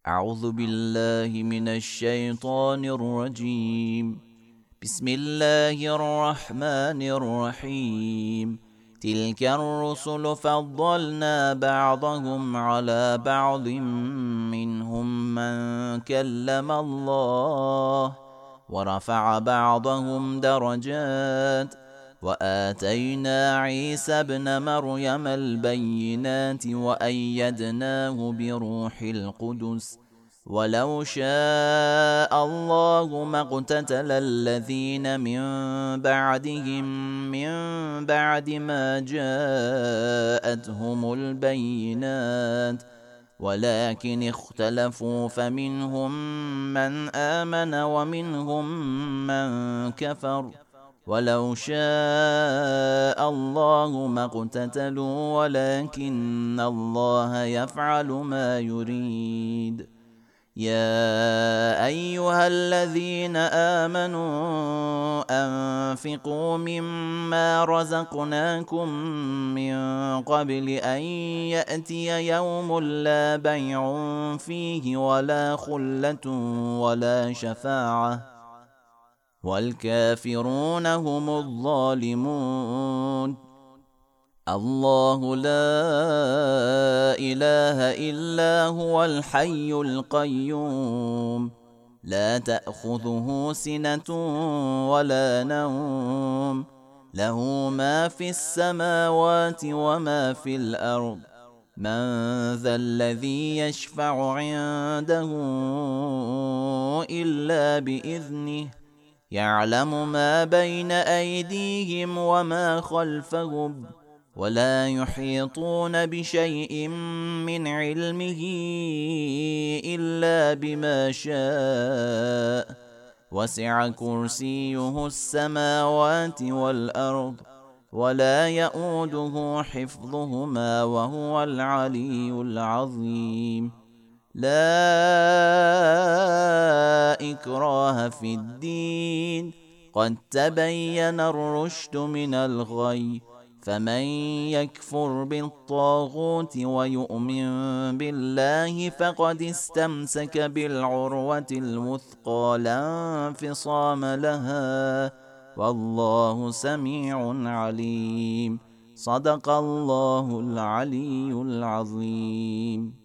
أعوذ بالله من الشيطان الرجيم. بسم الله الرحمن الرحيم. تلك الرسل فضلنا بعضهم على بعض، منهم من كلم الله ورفع بعضهم درجات، وآتينا عيسى ابن مريم البينات وأيدناه بروح القدس. ولو شاء الله ما اقتتل الذين من بعدهم من بعد ما جاءتهم البينات، ولكن اختلفوا فمنهم من آمن ومنهم من كفر. ولو شاء الله ما اقتتلوا ولكن الله يفعل ما يريد. يا أيها الذين آمنوا أنفقوا مما رزقناكم من قبل أن يأتي يوم لا بيع فيه ولا خلة ولا شفاعة، والكافرون هم الظالمون. الله لا إله إلا هو الحي القيوم، لا تأخذه سنة ولا نوم، له ما في السماوات وما في الأرض. من ذا الذي يشفع عنده إلا بإذنه، يعلم ما بين أيديهم وما خلفهم، ولا يحيطون بشيء من علمه إلا بما شاء. وسع كرسيه السماوات والأرض، ولا يؤوده حفظهما وهو العلي العظيم. لا إكراه في الدين، قد تبين الرشد من الغي، فمن يكفر بالطاغوت ويؤمن بالله فقد استمسك بالعروة الوثقى لا انفصام لها، والله سميع عليم. صدق الله العلي العظيم.